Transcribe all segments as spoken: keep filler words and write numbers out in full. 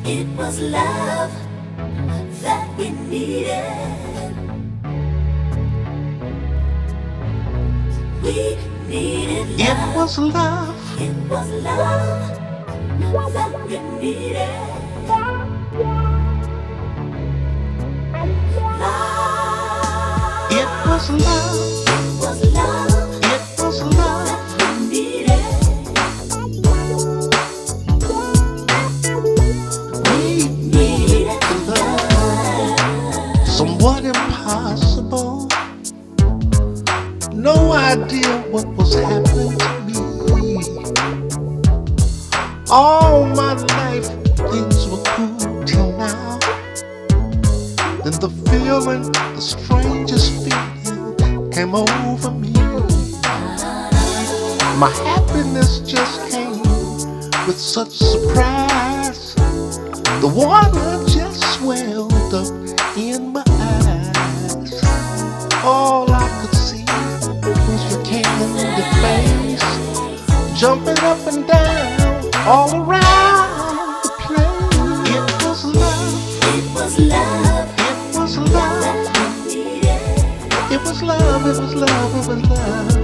It was love that we needed. We needed love. It was love. It was love that we needed. Love. It was love. It was love It was love. that we needed. We needed love. Somewhat impossible. No idea what was happening to me. All my life things were cool till now. Then the feeling, the strangest feeling came over me. My happiness just came with such surprise. The water just swelled up in my eyes. All I could see was your candy face, jumping up and down all around the place. It was love. It was love It was love. that we needed. It was love. It was love. It was love.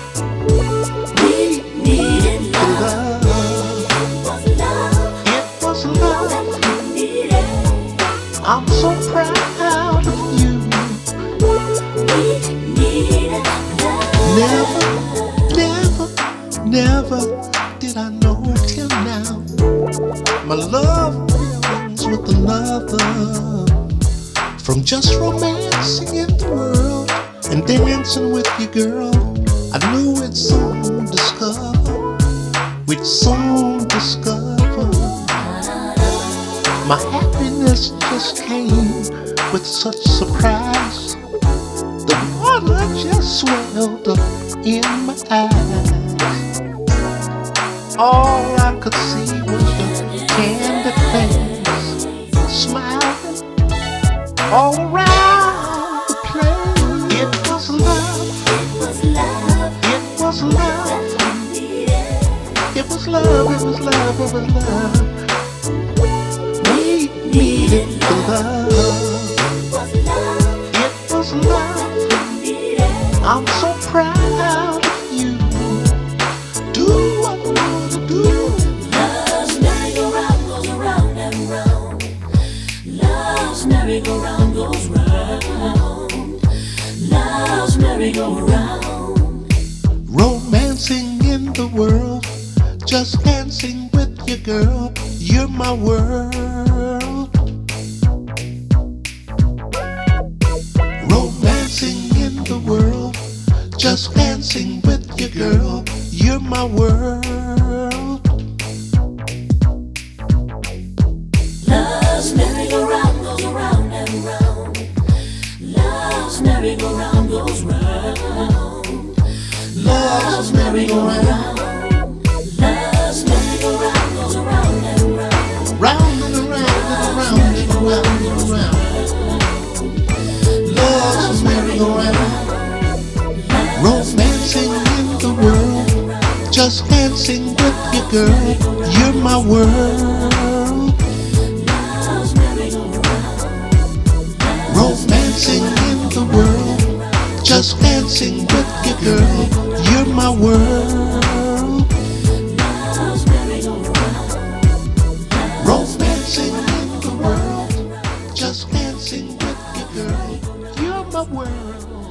We needed love. Love. It was love It was love. that we needed. I'm so proud of you. We needed love. Never, never, never did I know till now my love feelings with another. From just romancing in the world and dancing with you, girl, I knew we'd soon discover, we'd soon discover. My happiness just came with such surprise. The water just swelled up in my eyes. All I could see was your candy face, smiling all around the place. It was love. It was love It was love. that we needed. It was love. It was love. It was love. We needed the love. It was love It was love. that we needed. I'm so proud of you. Do what I wanna do. Love's merry-go-round goes around and round. Love's merry-go-round goes round. Love's merry-go-round. Romancing in the world, just dancing with you, girl. You're my world. Romancing in the world, just dancing with you, girl. You're my world. Love's merry-go-round goes around and round. Love's merry-go-round goes round. Love's merry-go-round, Love's merry-go-round goes around and round. round and around and around and around and around. Love's merry-go-round, romancing in the world, just dancing with you, girl. You're my world. Love's merry-go-round. Romancing in the world, just dancing with you, girl. You're my world. Love's merry-go-round. Romancing in the world, just dancing with you, girl. You're my world.